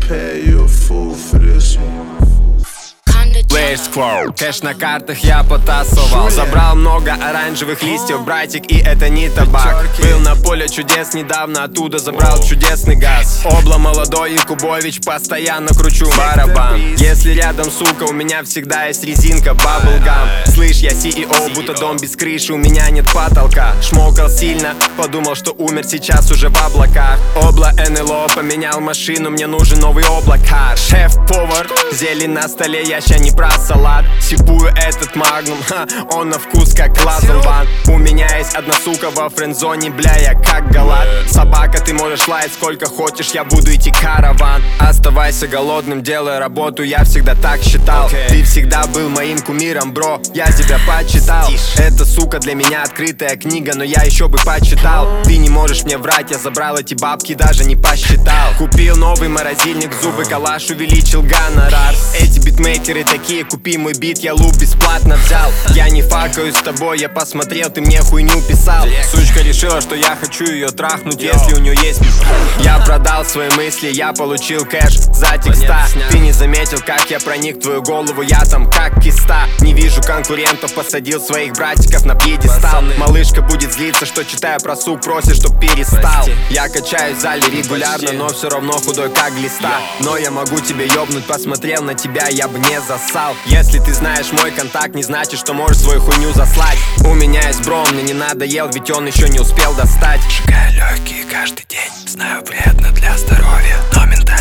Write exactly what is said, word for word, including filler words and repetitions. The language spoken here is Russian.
pay you a fool for this one. Кэш на картах я потасовал. Забрал много оранжевых листьев, братик, и это не табак. Был на поле чудес недавно, оттуда забрал чудесный газ. Обла молодой Якубович, постоянно кручу барабан. Если рядом, сука, у меня всегда есть резинка, баблгам. Слышь, я си и о, будто дом без крыши, у меня нет потолка. Шмокал сильно, подумал, что умер, сейчас уже в облаках. Обла эн эл о, поменял машину, мне нужен новый облака. Шеф-повар, зелень на столе, я ща не про салат. Сипую этот магнум, ха, он на вкус как лазерван. У меня есть одна сука во френдзоне, бля, я как галат. Собака, ты можешь лаять сколько хочешь, я буду идти караван. Оставайся голодным, делай работу, я всегда так считал. okay. Ты всегда был моим кумиром, бро, я тебя почитал. Эта сука для меня открытая книга, но я еще бы почитал. Ты не можешь мне врать, я забрал эти бабки, даже не посчитал. Купил новый морозильник, зубы, калаш, увеличил гонорар. Эти битмейкеры такие, купи мой бит, я луп бесплатно взял. Я не факаю с тобой, я посмотрел, ты мне хуйню писал. Сучка решила, что я хочу ее трахнуть, если у нее есть. Я продал свои мысли, я получил кэш за текста. Ты не заметил, как я проник в твою голову, я там как киста. Не вижу конкурентов, посадил своих братиков на пьедестал. Малышка будет злиться, что читая про сук, просит, чтоб перестал. Я качаюсь в зале регулярно, но все равно худой как глиста. Но я могу тебе ёбнуть, посмотрел на тебя, я бы не засал. Если ты знаешь мой контакт, не значит, что можешь свою хуйню заслать. У меня есть бро, мне не надоел, ведь он еще не успел достать. Сжигаю легкие каждый день, знаю, вредно для здоровья, но ментально